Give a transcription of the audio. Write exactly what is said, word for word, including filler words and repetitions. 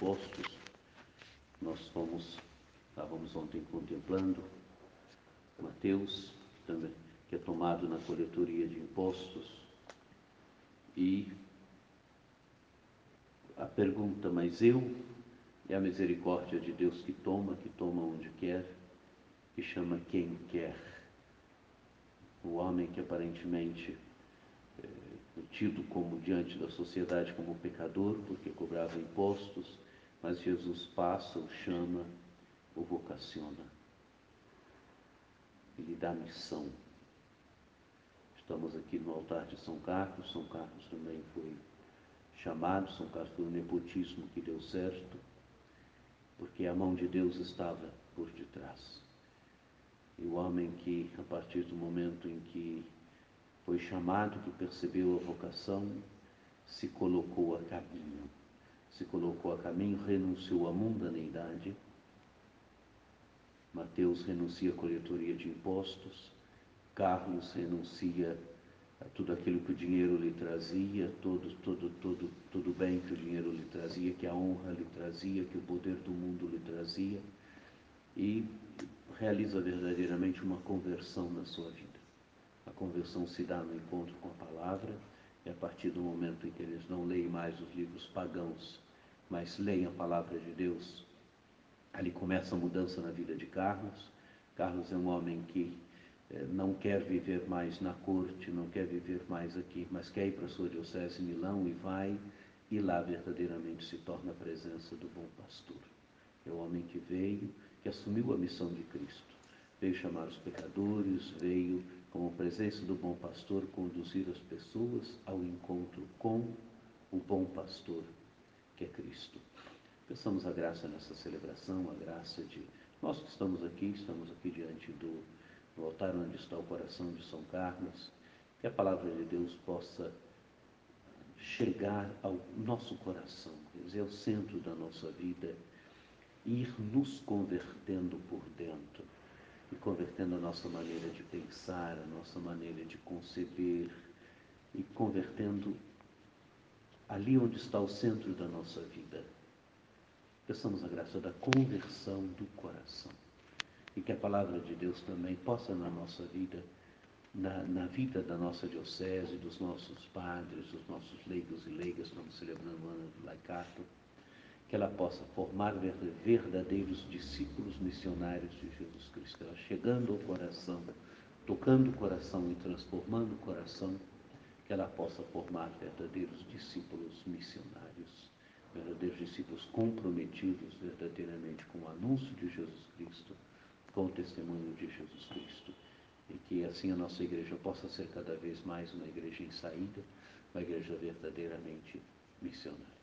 impostos. Nós fomos, estávamos ontem contemplando Mateus, também, que é tomado na coletoria de impostos, e a pergunta, mas eu, é a misericórdia de Deus que toma, que toma onde quer, que chama quem quer. O homem que aparentemente é tido como diante da sociedade como pecador, porque cobrava impostos, mas Jesus passa, o chama, o vocaciona. Ele dá missão. Estamos aqui no altar de São Carlos. São Carlos também foi chamado, São Carlos foi um nepotismo que deu certo, porque a mão de Deus estava por detrás. E o homem que, a partir do momento em que foi chamado, que percebeu a vocação, se colocou a caminho. Se colocou a caminho, renunciou à mundaneidade. Mateus renuncia à coletoria de impostos. Carlos renuncia a tudo aquilo que o dinheiro lhe trazia, todo, todo, todo, todo bem que o dinheiro lhe trazia, que a honra lhe trazia, que o poder do mundo lhe trazia, e realiza verdadeiramente uma conversão na sua vida. A conversão se dá no encontro com a palavra, e a partir do momento em que eles não leem mais os livros pagãos, mas leem a palavra de Deus, ali começa a mudança na vida de Carlos. Carlos é um homem que eh, não quer viver mais na corte, não quer viver mais aqui, mas quer ir para a sua diocese em Milão, e vai, e lá verdadeiramente se torna a presença do bom pastor. É o homem que veio, que assumiu a missão de Cristo. Veio chamar os pecadores, veio, como presença do bom pastor, conduzir as pessoas ao encontro com o bom pastor, que é Cristo. Peçamos a graça nessa celebração, a graça de nós que estamos aqui, estamos aqui diante do, do altar onde está o coração de São Carlos, que a palavra de Deus possa chegar ao nosso coração, quer dizer, ao centro da nossa vida, ir nos convertendo por dentro, e convertendo a nossa maneira de pensar, a nossa maneira de conceber, e convertendo ali onde está o centro da nossa vida. Peçamos a graça da conversão do coração, e que a palavra de Deus também possa na nossa vida, na, na vida da nossa diocese, dos nossos padres, dos nossos leigos e leigas, estamos celebrando o ano do laicato, que ela possa formar verdadeiros discípulos missionários de Jesus Cristo, ela chegando ao coração, tocando o coração e transformando o coração, que ela possa formar verdadeiros discípulos missionários, verdadeiros discípulos comprometidos verdadeiramente com o anúncio de Jesus Cristo, com o testemunho de Jesus Cristo, e que assim a nossa igreja possa ser cada vez mais uma igreja em saída, uma igreja verdadeiramente missionária.